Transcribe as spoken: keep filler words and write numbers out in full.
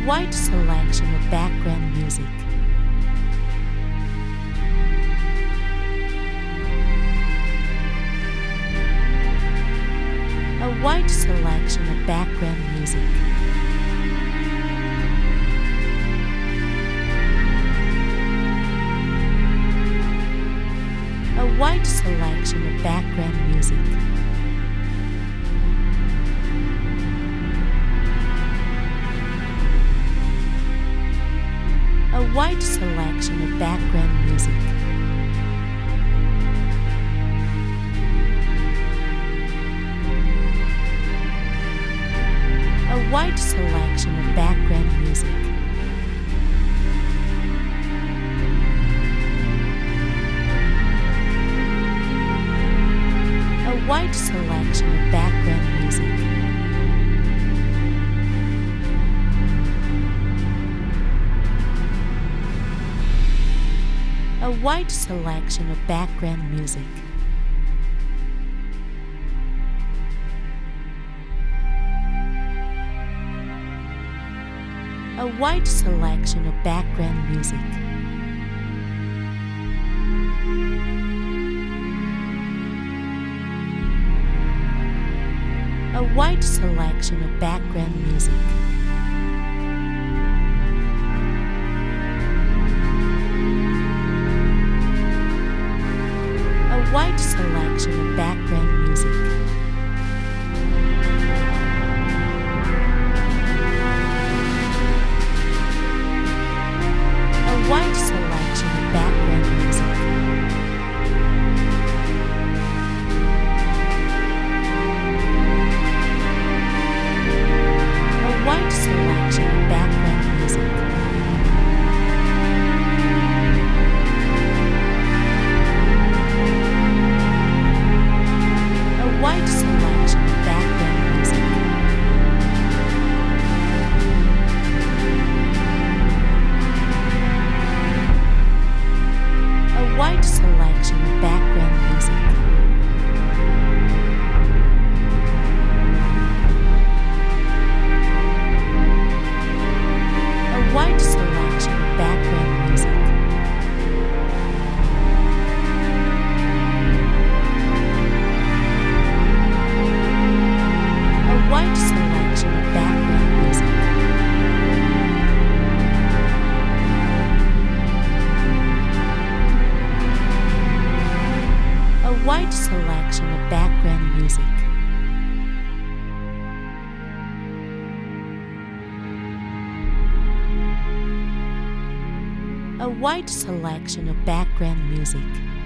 wide selection of background music. A wide selection of background music. A wide selection of background music. A wide selection of background music. A wide selection of background music. A wide selection of background music. A wide selection of background music. A wide selection of background music. A wide selection of background music. A wide selection of background music. A wide selection of background music. A wide selection of background music. A wide selection of background music. A wide selection of background music. A wide selection of background music. A wide selection of background music. A wide selection of background music. A wide selection of background music.